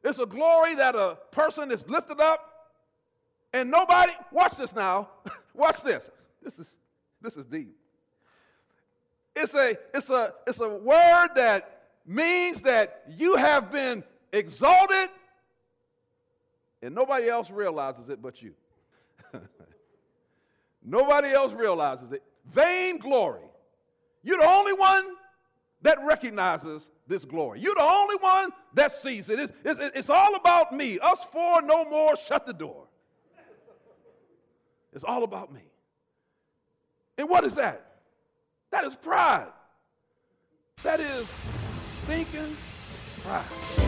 It's a glory that a person is lifted up and nobody, watch this now, watch this. This is deep. It's a word that means that you have been exalted and nobody else realizes it but you. Nobody else realizes it. Vain glory. You're the only one that recognizes this glory. You're the only one that sees it. It's all about me. Us four, no more, shut the door. It's all about me. And what is that? That is pride. That is stinking pride.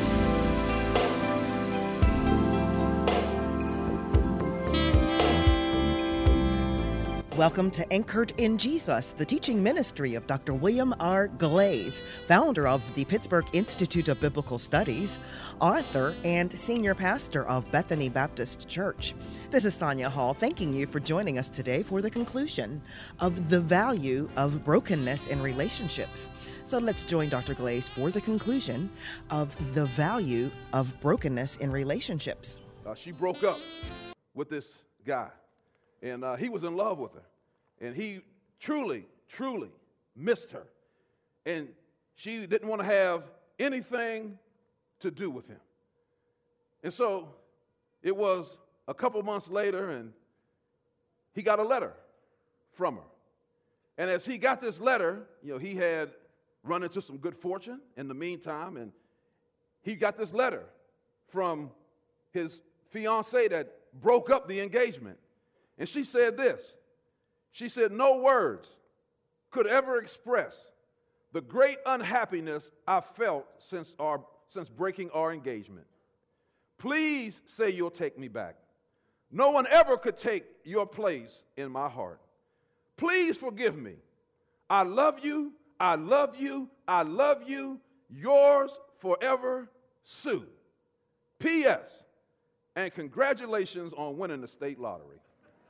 Welcome to Anchored in Jesus, the teaching ministry of Dr. William R. Glaze, founder of the Pittsburgh Institute of Biblical Studies, author, and senior pastor of Bethany Baptist Church. This is Sonia Hall, thanking you for joining us today for the conclusion of the value of brokenness in relationships. So let's join Dr. Glaze for the conclusion of the value of brokenness in relationships. She broke up with this guy. And he was in love with her. And he truly, truly missed her. And she didn't want to have anything to do with him. And so it was a couple months later, and he got a letter from her. And as he got this letter, he had run into some good fortune in the meantime, and he got this letter from his fiancée that broke up the engagement. And she said this. She said, "No words could ever express the great unhappiness I felt since breaking our engagement. Please say you'll take me back. No one ever could take your place in my heart. Please forgive me. I love you, I love you, I love you. Yours forever, Sue. P.S. And congratulations on winning the state lottery."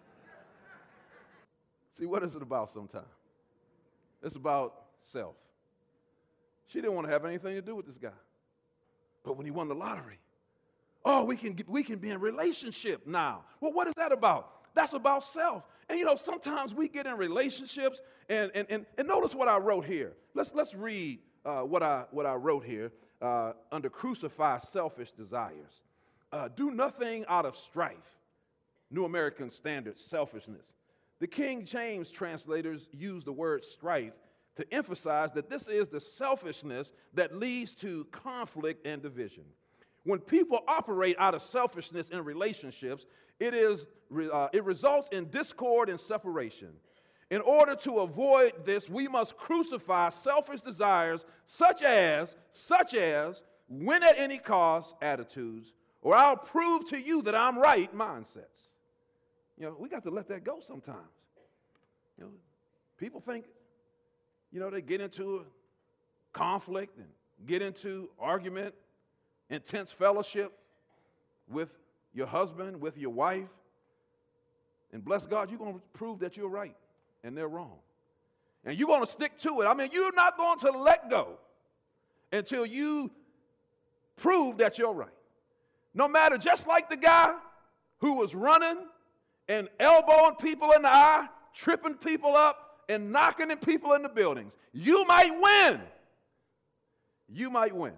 See, what is it about sometimes? It's about self. She didn't want to have anything to do with this guy. But when he won the lottery, we can be in a relationship now. Well, what is that about? That's about self. And sometimes we get in relationships and notice what I wrote here. Let's read what I wrote here under crucify selfish desires. Do nothing out of strife. New American Standard, selfishness. The King James translators use the word strife to emphasize that this is the selfishness that leads to conflict and division. When people operate out of selfishness in relationships, it results in discord and separation. In order to avoid this, we must crucify selfish desires such as win at any cost attitudes, or I'll prove to you that I'm right mindsets. We got to let that go sometimes. People think, they get into conflict and get into argument, intense fellowship with your husband, with your wife. And bless God, you're going to prove that you're right and they're wrong. And you're going to stick to it. You're not going to let go until you prove that you're right. No matter, just like the guy who was running and elbowing people in the eye, tripping people up, and knocking people in the buildings. You might win. You might win.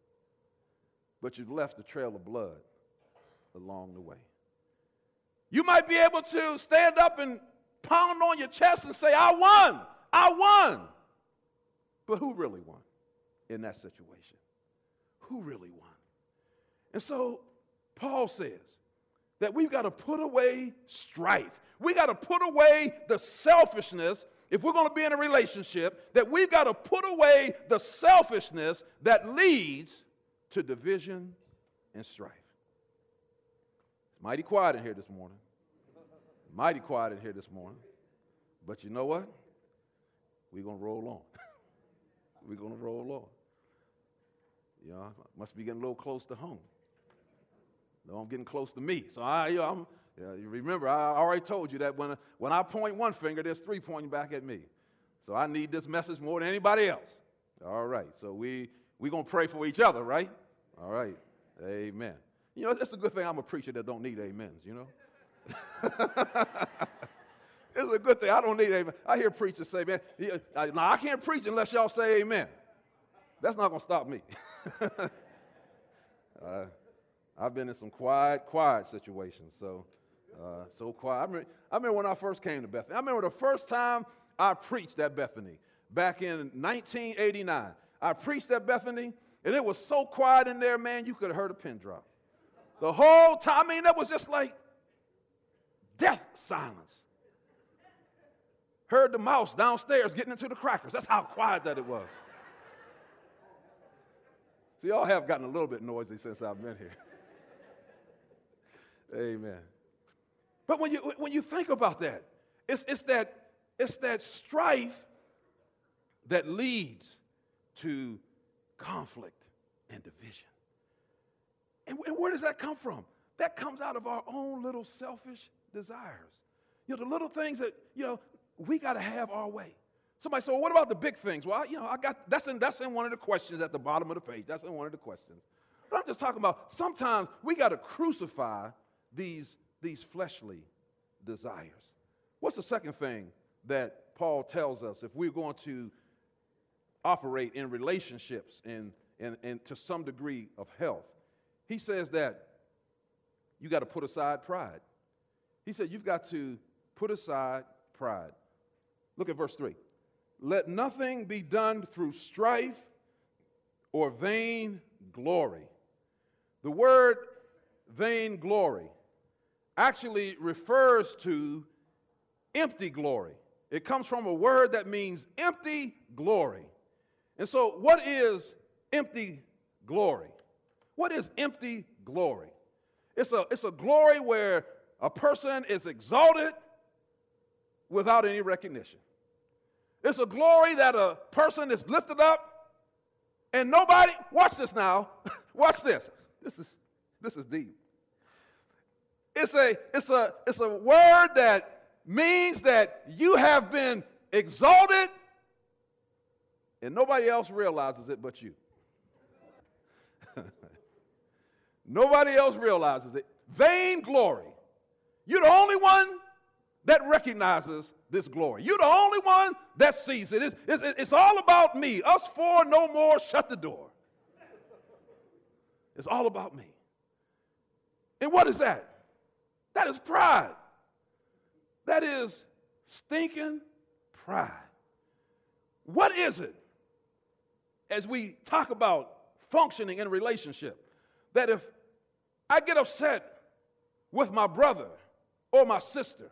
But you've left a trail of blood along the way. You might be able to stand up and pound on your chest and say, I won. I won. But who really won in that situation? Who really won? And so Paul says, that we've got to put away strife. We got to put away the selfishness if we're going to be in a relationship, that we've got to put away the selfishness that leads to division and strife. It's mighty quiet in here this morning. Mighty quiet in here this morning. But you know what? We're going to roll on. We're going to roll on. Must be getting a little close to home. No, I'm getting close to me. So remember, I already told you that when I point one finger, there's three pointing back at me. So I need this message more than anybody else. All right. So we're going to pray for each other, right? All right. Amen. You know, it's a good thing I'm a preacher that don't need amens, you know. It's a good thing. I don't need amen. I hear preachers say, man, now I can't preach unless y'all say amen. That's not going to stop me. I've been in some quiet situations, so quiet. I remember when I first came to Bethany. I remember the first time I preached at Bethany back in 1989. I preached at Bethany, and it was so quiet in there, man, you could have heard a pin drop. The whole time, I mean, that was just like death silence. Heard the mouse downstairs getting into the crackers. That's how quiet that it was. So y'all have gotten a little bit noisy since I've been here. Amen. But when you think about that, it's that strife that leads to conflict and division. And where does that come from? That comes out of our own little selfish desires. You know, the little things that, you know, we got to have our way. Somebody said, well, what about the big things? Well, you know, that's in one of the questions at the bottom of the page. That's in one of the questions. But I'm just talking about sometimes we got to crucify these fleshly desires. What's the second thing that Paul tells us if we're going to operate in relationships and to some degree of health? He says that you got to put aside pride. He said you've got to put aside pride. Look at verse 3. Let nothing be done through strife or vain glory. The word vain glory actually refers to empty glory. It comes from a word that means empty glory. And so what is empty glory? What is empty glory? It's a glory where a person is exalted without any recognition. It's a glory that a person is lifted up and nobody, watch this now, watch this. This is deep. It's a word that means that you have been exalted and nobody else realizes it but you. Nobody else realizes it. Vain glory. You're the only one that recognizes this glory. You're the only one that sees it. It's all about me. Us four, no more, shut the door. It's all about me. And what is that? That is pride. That is stinking pride. What is it, as we talk about functioning in a relationship, that if I get upset with my brother or my sister,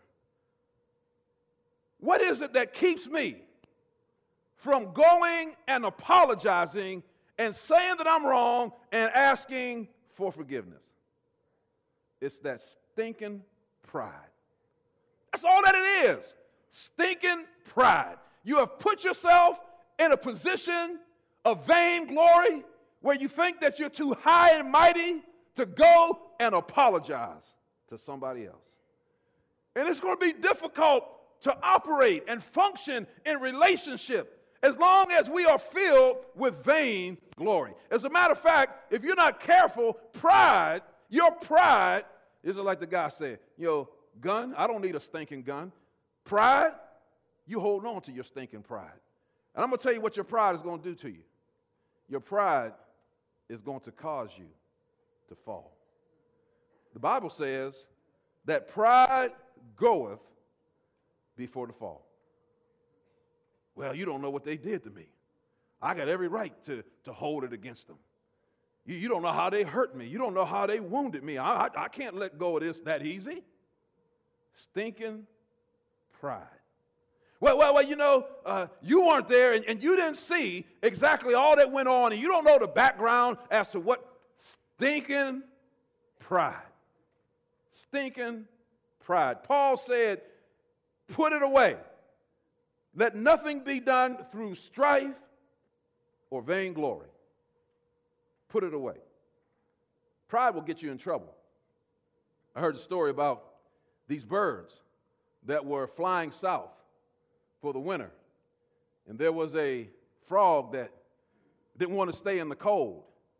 what is it that keeps me from going and apologizing and saying that I'm wrong and asking for forgiveness? It's that stinking pride. That's all that it is. Stinking pride. You have put yourself in a position of vain glory where you think that you're too high and mighty to go and apologize to somebody else. And it's going to be difficult to operate and function in relationship as long as we are filled with vain glory. As a matter of fact, if you're not careful, pride, your pride, is like the guy said, gun, I don't need a stinking gun. Pride, you hold on to your stinking pride. And I'm going to tell you what your pride is going to do to you. Your pride is going to cause you to fall. The Bible says that pride goeth before the fall. Well, you don't know what they did to me. I got every right to hold it against them. You don't know how they hurt me. You don't know how they wounded me. I can't let go of this that easy. Stinking pride. Well, you weren't there and you didn't see exactly all that went on and you don't know the background as to what stinking pride. Stinking pride. Paul said, put it away. Let nothing be done through strife or vainglory. Put it away. Pride will get you in trouble. I heard a story about these birds that were flying south for the winter. And there was a frog that didn't want to stay in the cold.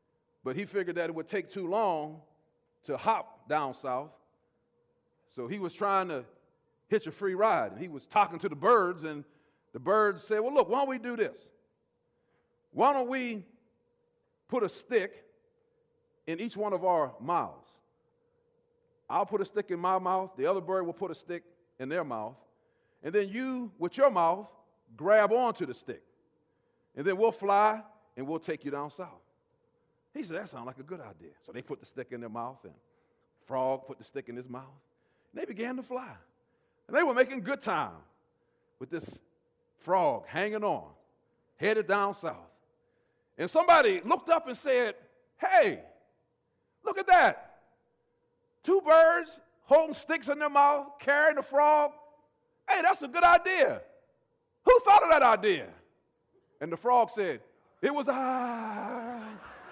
but he figured that it would take too long to hop down south. So he was trying to hitch a free ride. And he was talking to the birds, and the birds said, well, look, why don't we do this? Why don't we put a stick in each one of our mouths? I'll put a stick in my mouth. The other bird will put a stick in their mouth. And then you, with your mouth, grab onto the stick. And then we'll fly, and we'll take you down south. He said, that sounds like a good idea. So they put the stick in their mouth, and Frog put the stick in his mouth. And they began to fly. And they were making good time with this frog hanging on, headed down south. And somebody looked up and said, hey, look at that. 2 birds holding sticks in their mouth, carrying the frog. Hey, that's a good idea. Who thought of that idea? And the frog said, it was I.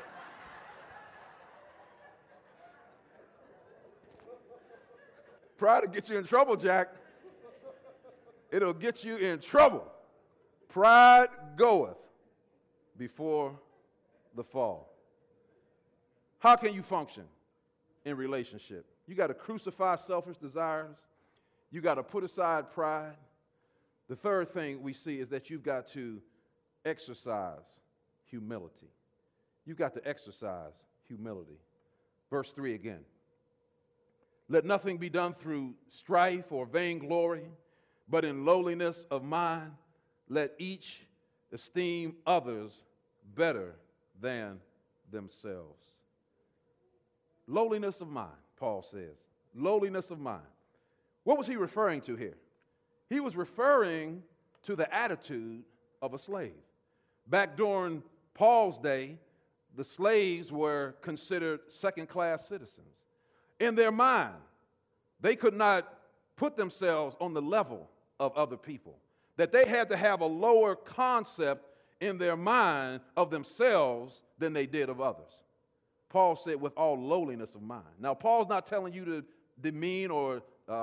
Pride will get you in trouble, Jack. It'll get you in trouble. Pride goeth before the fall. How can you function in relationship? You got to crucify selfish desires. You got to put aside pride. The third thing we see is that you've got to exercise humility. You've got to exercise humility. Verse 3 again. Let nothing be done through strife or vainglory, but in lowliness of mind, let each esteem others better than themselves. Lowliness of mind, Paul says. Lowliness of mind. What was he referring to here? He was referring to the attitude of a slave. Back during Paul's day, the slaves were considered second-class citizens. In their mind, they could not put themselves on the level of other people, that they had to have a lower concept in their mind of themselves than they did of others. Paul said, with all lowliness of mind. Now, Paul's not telling you to demean or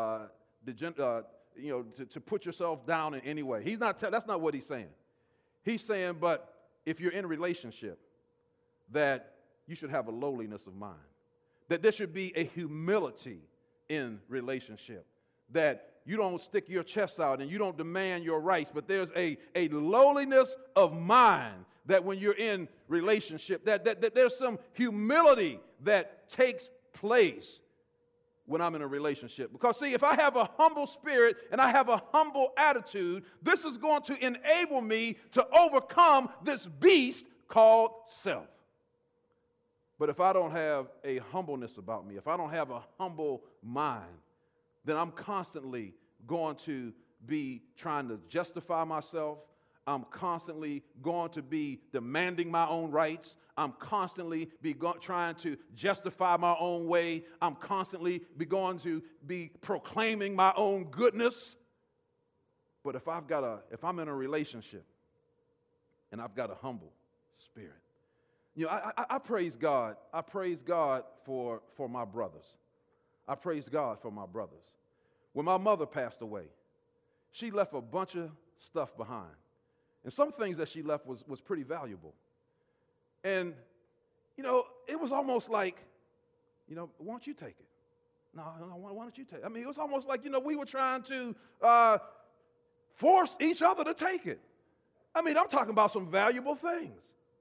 to put yourself down in any way. He's not. That's not what he's saying. He's saying, but if you're in a relationship, that you should have a lowliness of mind, that there should be a humility in relationship, that you don't stick your chest out and you don't demand your rights, but there's a lowliness of mind, that when you're in relationship, that there's some humility that takes place when I'm in a relationship. Because see, if I have a humble spirit and I have a humble attitude, this is going to enable me to overcome this beast called self. But if I don't have a humbleness about me, if I don't have a humble mind, then I'm constantly going to be trying to justify myself. I'm constantly going to be demanding my own rights. I'm constantly trying to justify my own way. I'm constantly going to be proclaiming my own goodness. But if I'm in a relationship and I've got a humble spirit, you know, I praise God. I praise God for my brothers. I praise God for my brothers. When my mother passed away, she left a bunch of stuff behind. And some things that she left was pretty valuable. And, you know, it was almost like, you know, why don't you take it? No, why don't you take it? I mean, it was almost like, you know, we were trying to force each other to take it. I mean, I'm talking about some valuable things.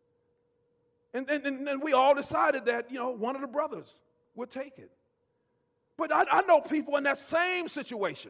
And we all decided that, you know, one of the brothers would take it. But I know people in that same situation.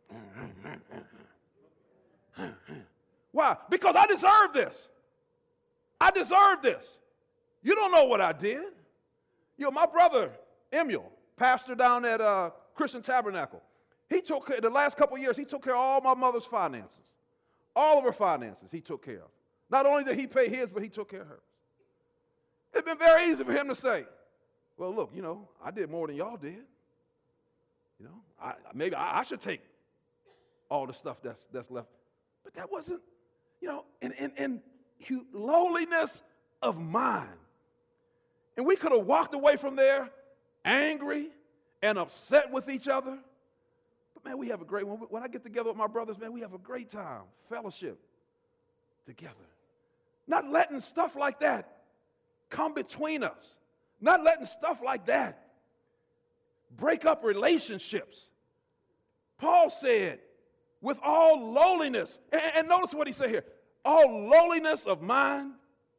Why? Because I deserve this. I deserve this. You don't know what I did. You know, my brother, Emil, pastor down at Christian Tabernacle, he took care, the last couple of years, he took care of all my mother's finances. All of her finances he took care of. Not only did he pay his, but he took care of hers. It's been very easy for him to say, well, look, you know, I did more than y'all did. You know, maybe I should take all the stuff that's left. But that wasn't, you know, in lowliness of mind. And we could have walked away from there angry and upset with each other. But, man, we have a great, when I get together with my brothers, man, we have a great time, fellowship together. Not letting stuff like that come between us. Not letting stuff like that break up relationships. Paul said, with all lowliness, and notice what he said here, all lowliness of mind,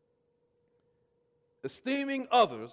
esteeming others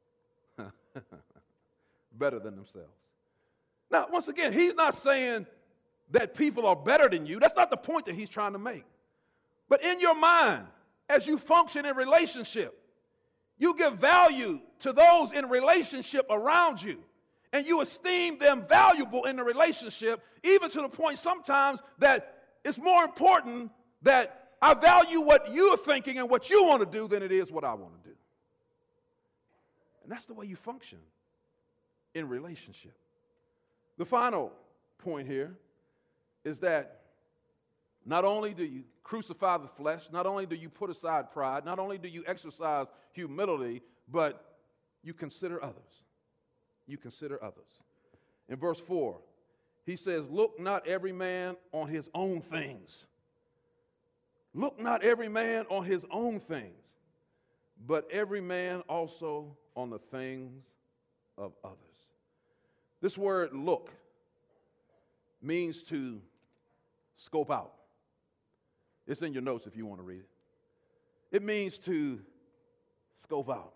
better than themselves. Now, once again, he's not saying that people are better than you. That's not the point that he's trying to make. But in your mind, as you function in relationship, you give value to those in relationship around you, and you esteem them valuable in the relationship, even to the point sometimes that it's more important that I value what you're thinking and what you want to do than it is what I want to do. And that's the way you function in relationship. The final point here is that not only do you crucify the flesh, not only do you put aside pride, not only do you exercise humility, but you consider others. You consider others. In verse 4, he says, look not every man on his own things. Look not every man on his own things, but every man also on the things of others. This word look means to scope out. It's in your notes if you want to read it. It means to scope out.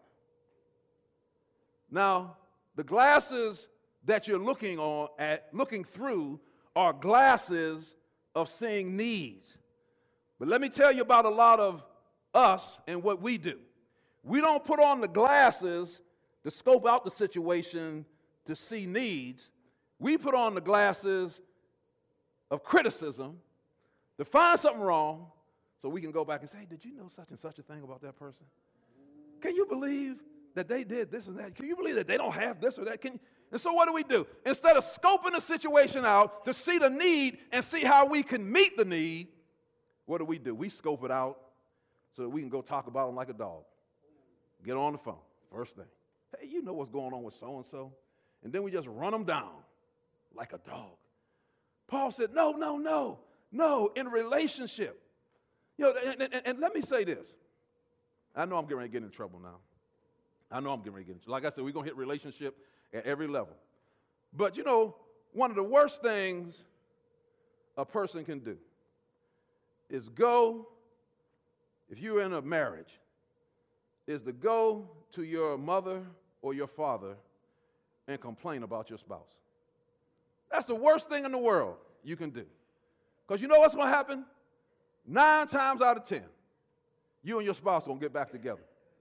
Now, the glasses that you're looking through are glasses of seeing needs. But let me tell you about a lot of us and what we do. We don't put on the glasses to scope out the situation to see needs. We put on the glasses of criticism to find something wrong so we can go back and say, hey, did you know such and such a thing about that person? Can you believe that they did this and that? Can you believe that they don't have this or that? And so what do? Instead of scoping the situation out to see the need and see how we can meet the need, what do? We scope it out so that we can go talk about them like a dog. Get on the phone, first thing. Hey, you know what's going on with so-and-so? And then we just run them down like a dog. Paul said, no, in relationship. You know, and let me say this. I know I'm getting ready to get in trouble now. Like I said, we're going to hit relationship at every level. But, you know, one of the worst things a person can do is go, if you're in a marriage, is to go to your mother or your father and complain about your spouse. That's the worst thing in the world you can do. Because you know what's going to happen? 9 times out of 10, you and your spouse are going to get back together.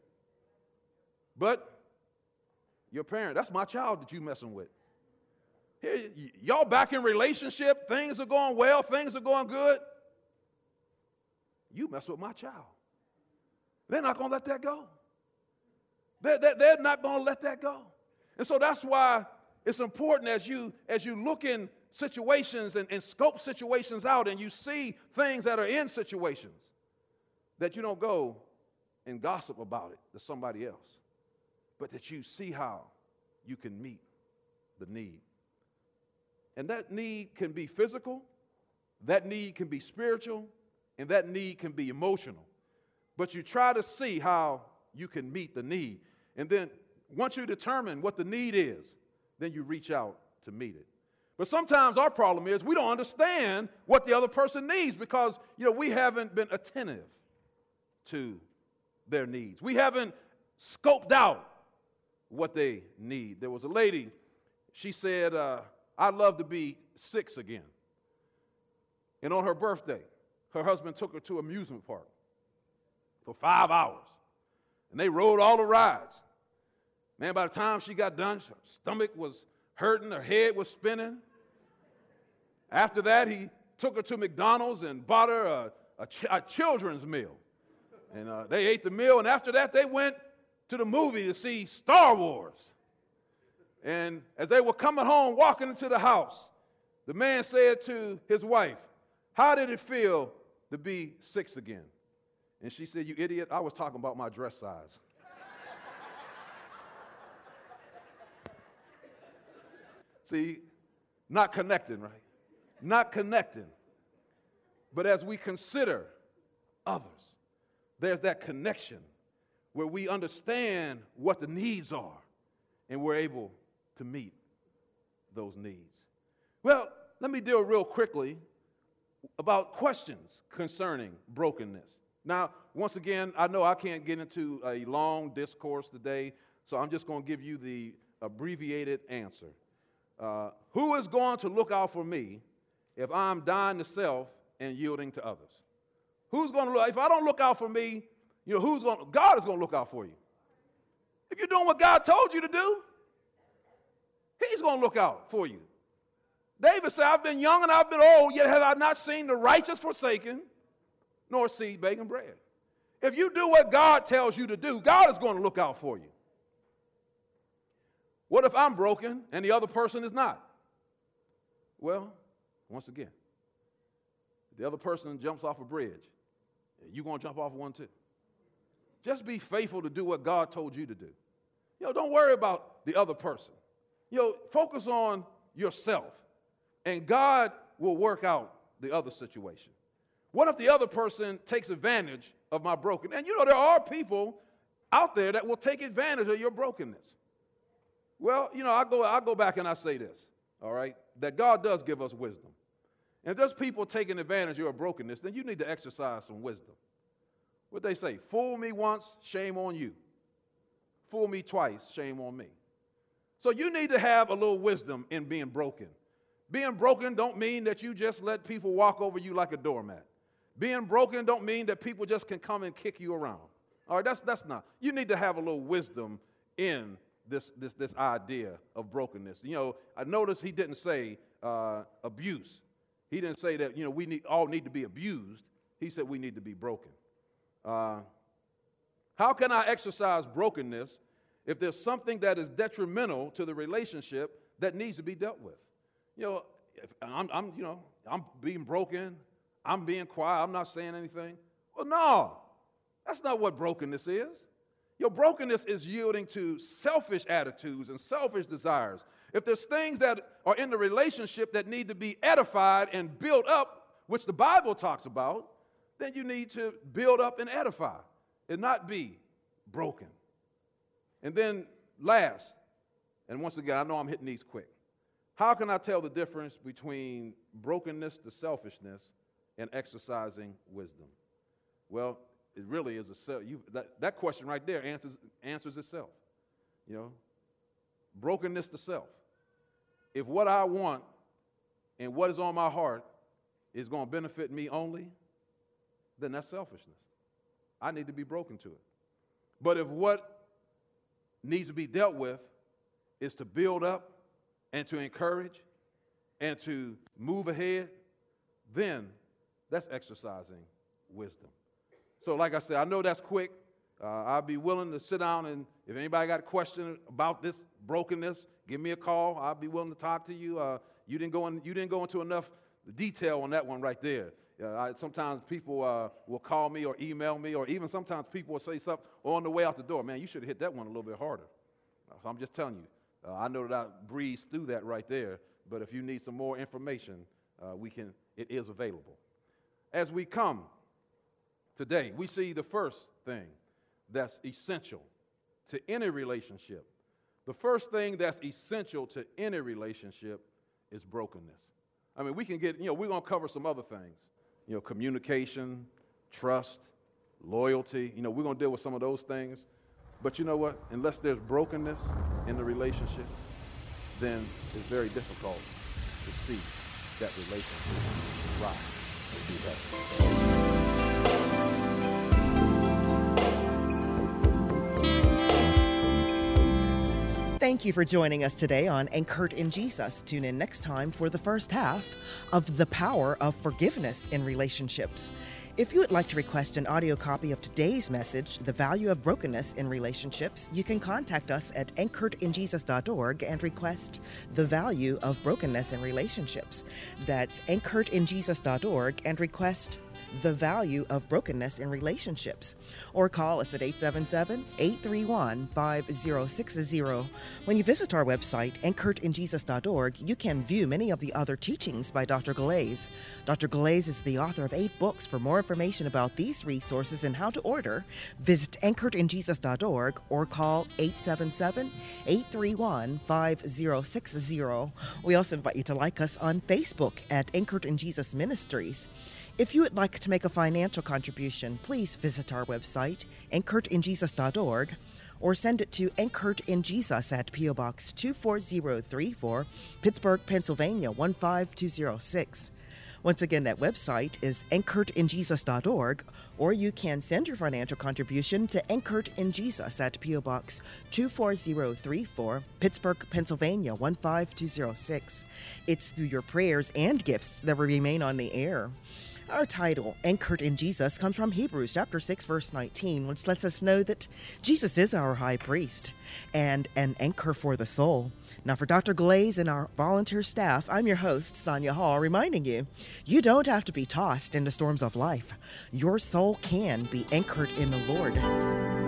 But your parent, that's my child that you messing with. Here, y'all back in relationship, things are going well, things are going good. You mess with my child. They're not going to let that go. They're not going to let that go. And so that's why it's important as you look in situations and scope situations out and you see things that are in situations that you don't go and gossip about it to somebody else, but that you see how you can meet the need. And that need can be physical, that need can be spiritual, and that need can be emotional. But you try to see how you can meet the need. And then once you determine what the need is, then you reach out to meet it. But sometimes our problem is we don't understand what the other person needs because, you know, we haven't been attentive to their needs. We haven't scoped out what they need. There was a lady, she said, I'd love to be 6 again. And on her birthday, her husband took her to an amusement park for 5 hours. And they rode all the rides. Man, by the time she got done, her stomach was hurting, her head was spinning. After that, he took her to McDonald's and bought her a children's meal. And they ate the meal, and after that, they went to the movie to see Star Wars. And as they were coming home, walking into the house, the man said to his wife, how did it feel to be 6 again? And she said, you idiot, I was talking about my dress size. See, not connecting, right? Not connecting. But as we consider others, there's that connection where we understand what the needs are and we're able to meet those needs. Well, let me deal real quickly about questions concerning brokenness. Now, once again, I know I can't get into a long discourse today, so I'm just going to give you the abbreviated answer. Who is going to look out for me if I'm dying to self and yielding to others? Who's going to look? If I don't look out for me, God is going to look out for you. If you're doing what God told you to do, He's going to look out for you. David said, I've been young and I've been old, yet have I not seen the righteous forsaken, nor seed begging bread. If you do what God tells you to do, God is going to look out for you. What if I'm broken and the other person is not? Well, once again, if the other person jumps off a bridge, you're going to jump off one too. Just be faithful to do what God told you to do. Don't worry about the other person. Focus on yourself, and God will work out the other situation. What if the other person takes advantage of my brokenness? And there are people out there that will take advantage of your brokenness. Well, I go back and I say this, all right, that God does give us wisdom. And if there's people taking advantage of your brokenness, then you need to exercise some wisdom. What they say, fool me once, shame on you. Fool me twice, shame on me. So you need to have a little wisdom in being broken. Being broken don't mean that you just let people walk over you like a doormat. Being broken don't mean that people just can come and kick you around. All right, that's not. You need to have a little wisdom in this idea of brokenness. I noticed he didn't say abuse. He didn't say that, we all need to be abused. He said we need to be broken. How can I exercise brokenness if there's something that is detrimental to the relationship that needs to be dealt with? If I'm being broken, I'm being quiet, I'm not saying anything. Well, no, that's not what brokenness is. Brokenness is yielding to selfish attitudes and selfish desires. If there's things that are in the relationship that need to be edified and built up, which the Bible talks about, then you need to build up and edify and not be broken. And then last, and once again, I know I'm hitting these quick. How can I tell the difference between brokenness to selfishness and exercising wisdom? Well, it really is that question right there answers itself. Brokenness to self. If what I want and what is on my heart is going to benefit me only, then that's selfishness. I need to be broken to it. But if what needs to be dealt with is to build up and to encourage and to move ahead, then that's exercising wisdom. So like I said, I know that's quick. I'll be willing to sit down, and if anybody got a question about this brokenness, give me a call. I'll be willing to talk to you. You didn't go into enough detail on that one right there. Sometimes people will call me or email me, or even sometimes people will say something on the way out the door. Man, you should have hit that one a little bit harder. So I'm just telling you. I know that I breezed through that right there, but if you need some more information, it is available. As we come today, we see the first thing that's essential to any relationship. The first thing that's essential to any relationship is brokenness. I mean, we can get, we're going to cover some other things. Communication, trust, loyalty. We're going to deal with some of those things. But you know what? Unless there's brokenness in the relationship, then it's very difficult to see that relationship rise and be better. Thank you for joining us today on Anchored in Jesus. Tune in next time for the first half of The Power of Forgiveness in Relationships. If you would like to request an audio copy of today's message, The Value of Brokenness in Relationships, you can contact us at anchoredinjesus.org and request The Value of Brokenness in Relationships. That's anchoredinjesus.org and request The Value of Brokenness in Relationships. Or call us at 877-831-5060. When you visit our website, anchoredinjesus.org, you can view many of the other teachings by Dr. Galais. Dr. Galais is the author of 8 books. For more information about these resources and how to order, visit anchoredinjesus.org or call 877-831-5060. We also invite you to like us on Facebook at Anchored in Jesus Ministries. If you would like to make a financial contribution, please visit our website, anchoredinjesus.org, or send it to Anchored in Jesus at P.O. Box 24034, Pittsburgh, Pennsylvania 15206. Once again, that website is anchoredinjesus.org, or you can send your financial contribution to Anchored in Jesus at P.O. Box 24034, Pittsburgh, Pennsylvania 15206. It's through your prayers and gifts that will remain on the air. Our title, Anchored in Jesus, comes from Hebrews chapter 6, verse 19, which lets us know that Jesus is our high priest and an anchor for the soul. Now, for Dr. Galais and our volunteer staff, I'm your host, Sonia Hall, reminding you, you don't have to be tossed into storms of life. Your soul can be anchored in the Lord.